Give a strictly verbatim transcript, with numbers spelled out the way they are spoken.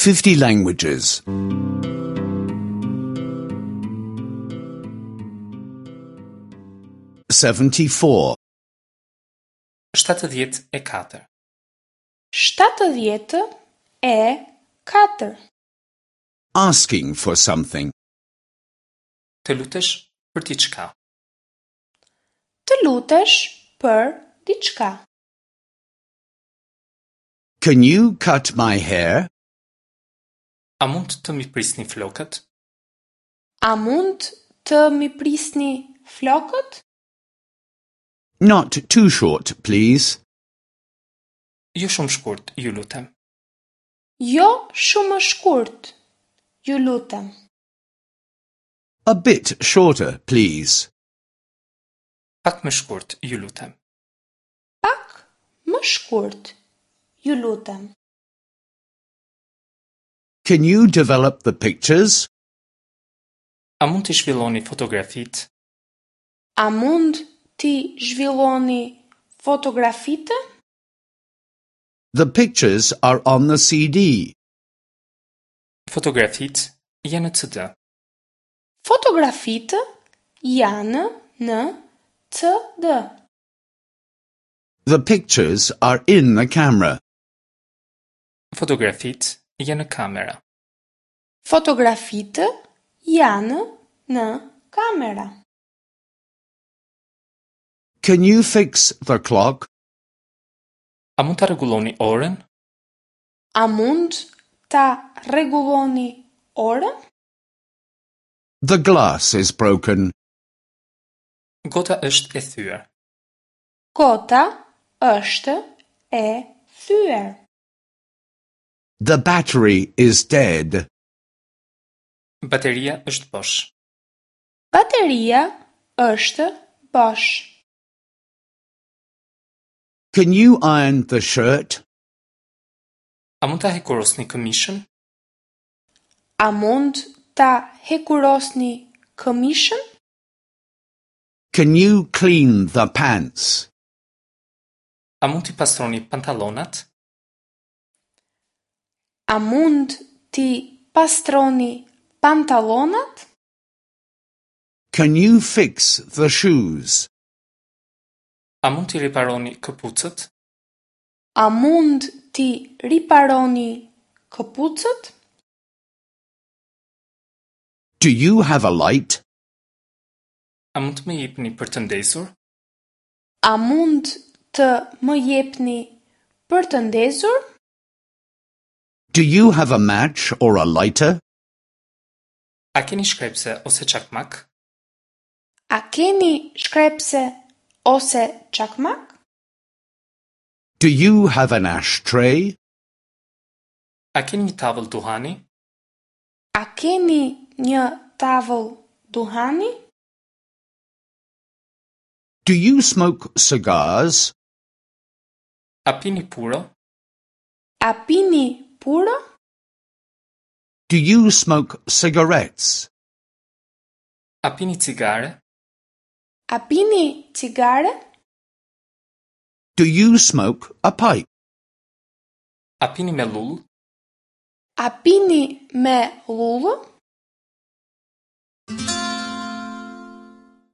fifty languages. seventy-four. shtatëdhjetë e katër. shtatëdhjetë e katër. Asking for something. Të lutesh për diçka. Të lutesh për diçka. Can you cut my hair? A mund të mi prisni flokët? A mund të mi prisni flokët? Not too short, please. Jo shumë shkurt, ju lutem. Jo shumë shkurt, ju lutem. A bit shorter, please. Pak më shkurt, ju lutem. Pak më shkurt, ju lutem. Can you develop the pictures? A mund të zhvilloni fotografitë? A mund t'i zhvilloni fotografitë? The pictures are on the C D. Fotografitë janë në C D. Fotografitë janë në C D. The pictures are in the camera. Fotografitë janë në kamera. Fotografitë janë në kamera. Can you fix the clock? A mund të rregulloni orën? A mund ta rregulloni orën? The glass is broken. Gota është e thyer. Gota është e thyer. The battery is dead. Bateria është bosh. Bateria është bosh. Can you iron the shirt? A mund ta hekurosni këmishën? A mund ta hekurosni këmishën? Can you clean the pants? A mund t'i pastroni pantallonat? A mund t'i pastroni pantallonat? Can you fix the shoes? A mund t'i riparoni këpucët? A mund t'i riparoni këpucët? Do you have a light? A mund të më jepni për të ndezur? A mund të më jepni për të ndezur? Do you have a match or a lighter? A keni shkrepse ose çakmak? A keni shkrepse ose çakmak? Do you have an ashtray? A keni një tavull duhani? A keni një tavull duhani? Do you smoke cigars? A pini puro? A pini puro? Do you smoke cigarettes? A pini cigare? A pini cigare? Do you smoke a pipe? A pini me lull? A pini me lulë?